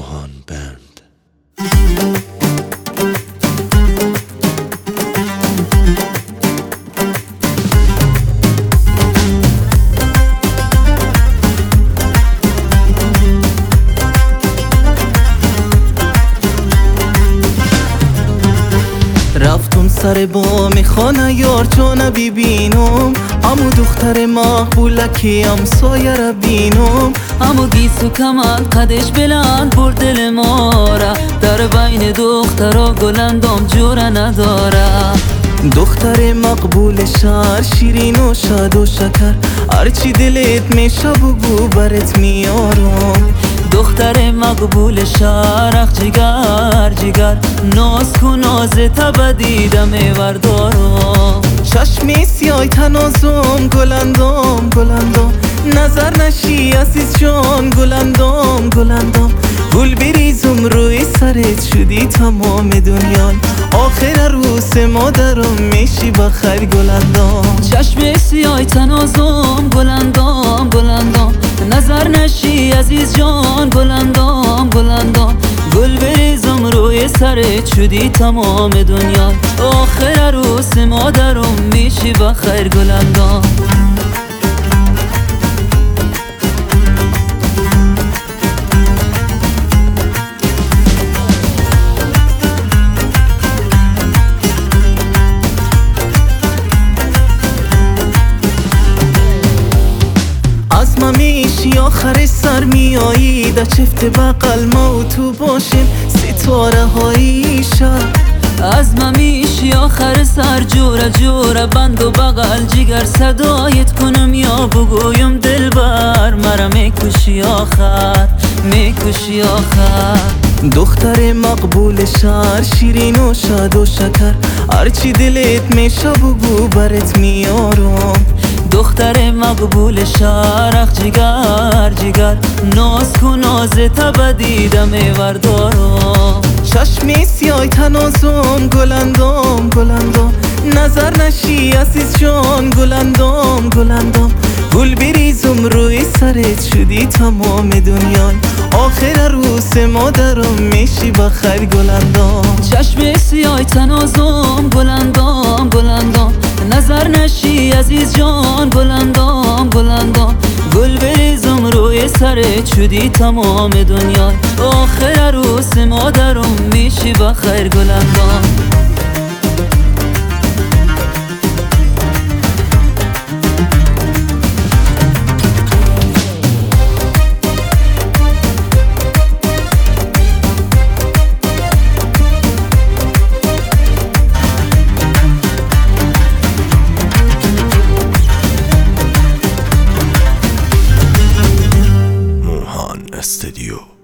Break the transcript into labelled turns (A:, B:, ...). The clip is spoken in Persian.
A: موهان بند.
B: رفتم سر بام خانه یار چون ببینم، امو دختر مقبولکی امسایه را بینم.
C: امو گیسو کمان قدش بلند برد دل ما را، در بین دخترا گلندام جوره نداره.
B: دختر مقبول شهر شیرین و شاد و شکر، هرچی دلت میشه بگو برات میارم.
C: دختر مقبول شهر جگر جگر، ناز کن نازت بدیدم بردارم.
B: چشمی سیای تنازم گلندام گلندام، نظر نشی عزیز جان گلندام گلندام. گل بریزم روی سرت شدی تمام دنیا، آخر عروس مادرم میشی بخیر گلندام.
C: چشم سیای تنازم گلندام گلندام، نظر نشی عزیز جان گلندام گلندام. گل بریزم روی سرت شدی تمام دنیا، آخر عروس مادرم میشی بخیر گلندام.
B: از ما میشی آخر سر میایی، در چفت بقل ما و تو باشیم ستاره های شب.
C: از ما میشی آخر سر جوره جوره بند و بغل جگر صدایت کنم یا بگویم دلبر مرا میکشی آخر میکشی آخر.
B: دختر مقبول شهر شیرین و شاد و شکر، هرچی دلت میشه بگو برات میارم.
C: دختر مقبول شهر جگر جگر، ناز کن نازت بدیدم بردارم.
B: چشمی سیای تنازم گلندام گلندام، نظر نشی عزیز جان گلندام گلندام. گل بریزم روی سرت شدی تمام دنیا، آخر عروس مادرم میشی بخیر گلندام.
C: چشم سیای تنازم گلندام گلندام، نظر نشی عزیز جان گلندام گلندام. گل بریزم روی سرت شدی تمام دنیا، آخر عروس مادرم میشی بخیر گلندام.
A: موهان استودیو.